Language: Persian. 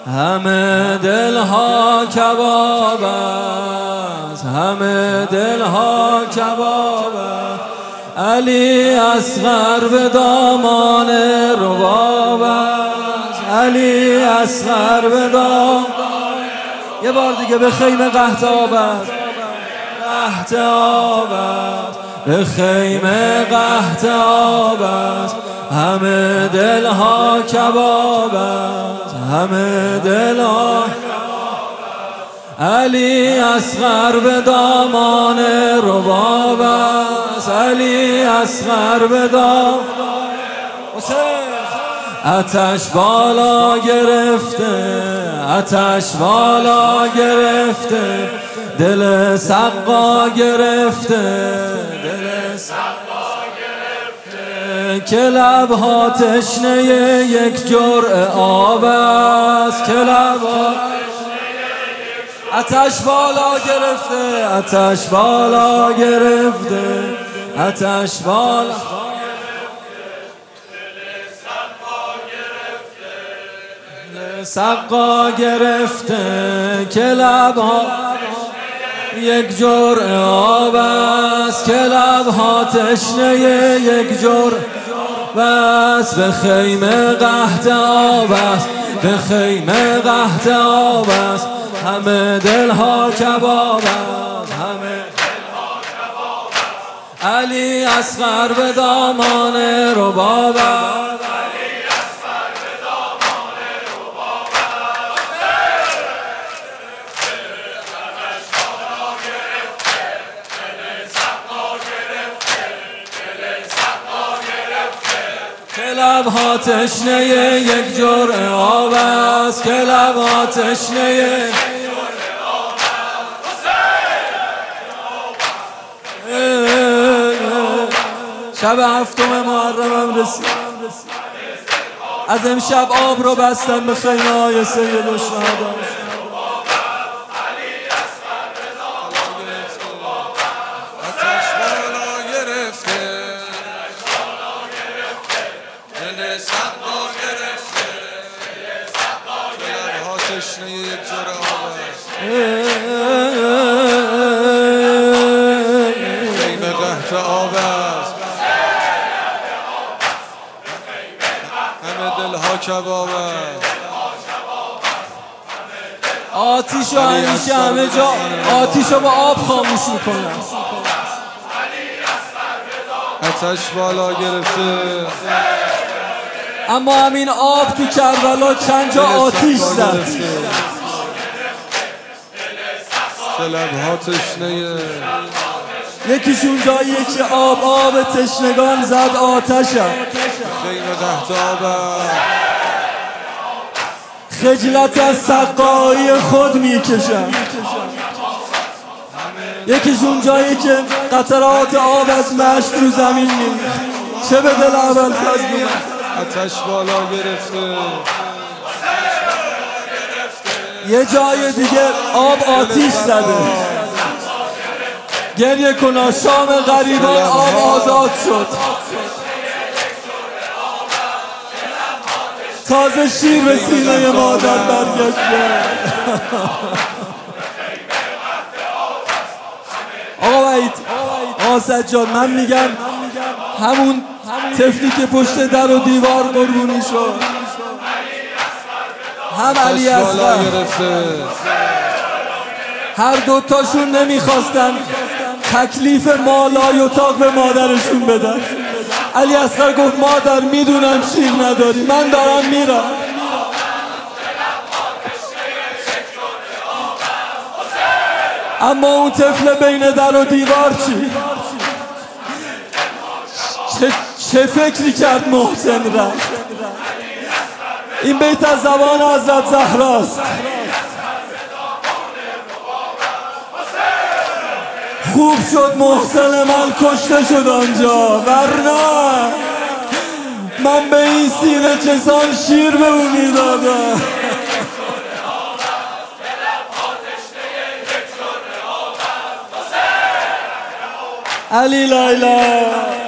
همه دلها کباب است، همه دلها کباب است. علی اصغر به دامان رباب است، علی اصغر به دامان. یه بار دیگه به خیمه قحطاب است، قحطاب است، به خیمه قحطاب است. همه دلها کباب است، همه دلها. علی اصغر به دامان رباب است، علی اصغر به دامان. آتش بالا گرفته، آتش بالا گرفته، دل سقا گرفته، دل سقا گرفته. که لبها تشنه یک جرعه آب است، که لبها آتش بالا گرفته، آتش بالا گرفته، آتش بالا سقا گرفته. که لبها یک جرعه آب است، که لبها تشنه یک جرعه بس. به خیمه قحط آب است، به خیمه قحط آب است. همه دلها کباب است، همه دلها کباب است. علی اصغر به دامان رباب است، که لبها تشنه یک جرعه آب است، که لبها تشنه یک جرعه آب است. شب هفتم محرمم رسید، از امشب آب رو بستم به خیمه های سید الشهدا. خیمه قحط آب است، همه دلها کباب است. آتیشو همیشه همه جا آتیشو با آب خاموش میکنن. آتش بالا گرفته، اما همین آب تو کربلا چند جا آتیش زد. لبها تشنه، یکیشون جاییه که آب تشنگان زد آتشم. خیمه قحط آب است، خجلت از سقایی خود میکشم. یکیشون جایی که قطرات آب از مشت رو زمین میره. چه به دل اول فضل. آتش بالا گرفته، یه جای دیگه آب آتیش زده. گریه کنا شام غریبان آب آزاد شد. تازه شیر به سینه مادر برگشته. آقا وحید، آقا سجاد، من میگم همون طفلی که پشت در و دیوار قربونی شد، هم علی اصغر، هر دوتاشون نمیخواستن تکلیف مالای اتاق به مادرشون بدن. علی اصغر گفت مادر میدونم شیر نداری، من دارم میرم. اما اون طفل بین در و دیوار چه فکری کرد محسن رفت؟ این بیت از زبان حضرت زهراست. خوب شد محسن من کشته شد آنجا، ورنه من به این سینه چسان شیر به اون میدادم. علی لیلا